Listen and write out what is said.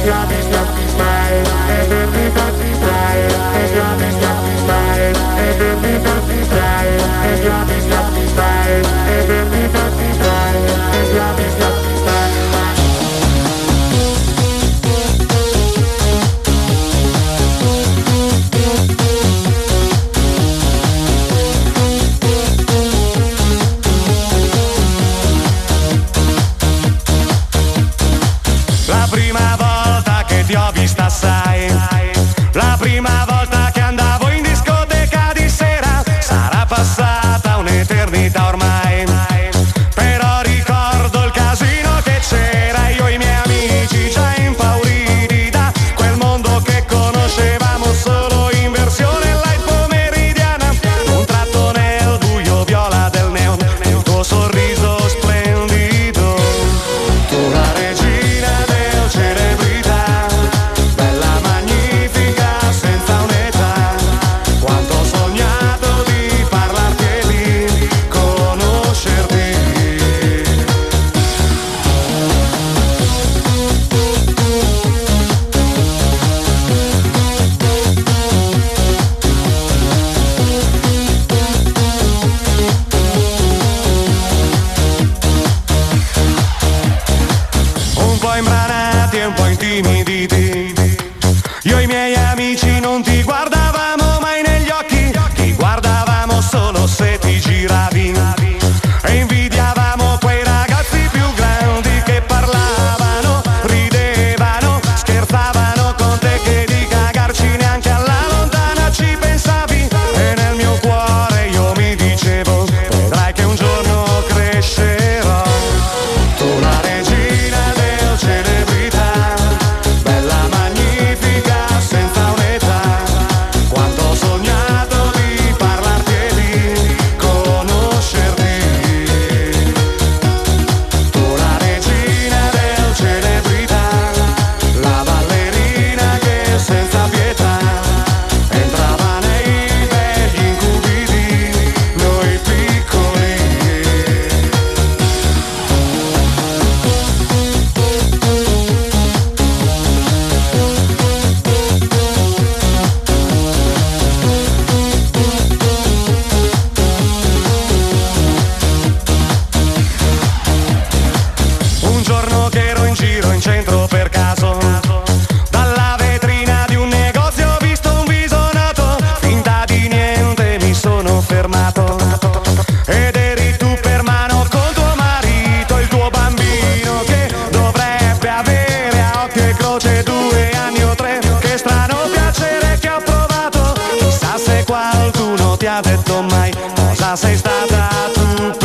La prima volta che ti ho vista, sai, la prima volta che andavo in discoteca di sera, sarà passata un'eternità ormai, però ricordo il casino che c'era, io e i miei amici già impauriti da quel mondo che conoscevamo solo in versione light pomeridiana. Un tratto nel buio viola del neon, il tuo sorriso splendido, tu la regina del celebrità, bella magnifica senza un'età, quanto ho sognato di parlarti e di conoscerti. Un po' imbranati e un po' intimiditi, io e i miei amici non ti guardavamo mai negli occhi, ti guardavamo solo se ti giravi e invidiavamo quei ragazzi più grandi che parlavano, ridevano, scherzavano con te, che di cagarci neanche alla lontana ci pensavi, e nel mio cuore io mi dicevo, vedrai che un giorno crescerò. Tu la regina del celebrità, bella magnifica senza un'età, quanto ho sognato di parlarti e di conoscerti. Tu la regina del celebrità, la ballerina che senza pietà entrava nei begli incubi di noi piccoli. Un giorno che ero in giro in centro per caso, dalla vetrina di un negozio ho visto un viso noto, finta di niente mi sono fermato, ed eri tu per mano con tuo marito, il tuo bambino che dovrebbe avere a occhio e croce 2 anni o 3. Che strano piacere che ho provato, chissà se qualcuno ti ha detto mai cosa sei stata tu